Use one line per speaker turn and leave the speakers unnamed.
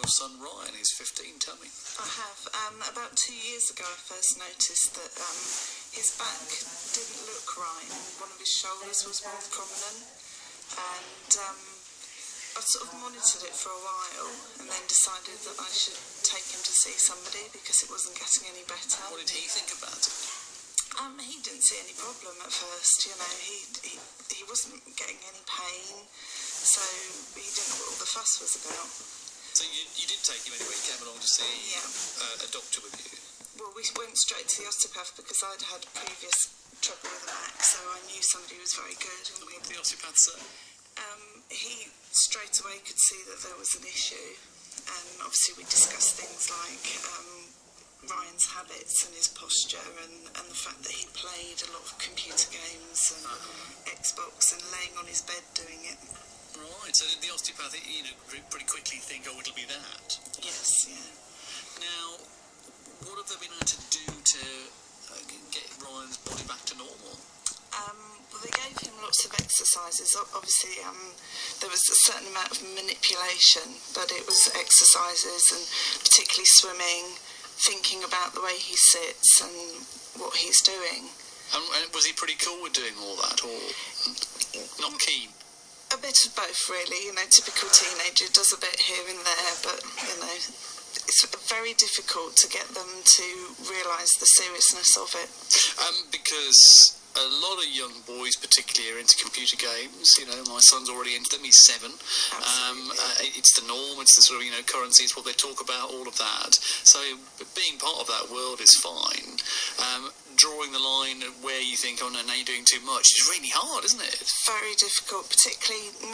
your son Ryan. He's 15. Tell me.
I have. About 2 years ago, I first noticed that his back didn't look right. One of his shoulders was more prominent, and I sort of monitored it for a while, and then decided that I should take him to see somebody because it wasn't getting any better.
What did he think about it?
He didn't see any problem at first. You know, he wasn't getting any pain, so he didn't know what all the fuss was about.
So you did take him anyway. He came along to see a doctor with you.
Well, we went straight to the osteopath because I'd had previous trouble with the back, so I knew somebody was very good. And
What did the osteopath say?
he straight away could see that there was an issue, and obviously we discussed things like Ryan's habits and his posture, and the fact that he played a lot of computer games and Xbox and laying on his bed doing it.
Right, so did the osteopath, pretty quickly think, oh, it'll be that?
Yes, yeah.
Now, what have they been able to do to get Ryan's body back to normal?
Well, they gave him lots of exercises. Obviously, there was a certain amount of manipulation, but it was exercises, and particularly swimming, thinking about the way he sits and what he's doing.
And was he pretty cool with doing all that, or not keen?
A bit of both, really. You know, typical teenager does a bit here and there, but, you know, it's very difficult to get them to realise the seriousness of it.
Because a lot of young boys particularly are into computer games. You know, my son's already into them, he's 7. It's the norm, it's the sort of, currency, it's what they talk about, all of that. So being part of that world is fine. Drawing the line where you think, oh no, now you're doing too much, is really hard, isn't it?
Very difficult, particularly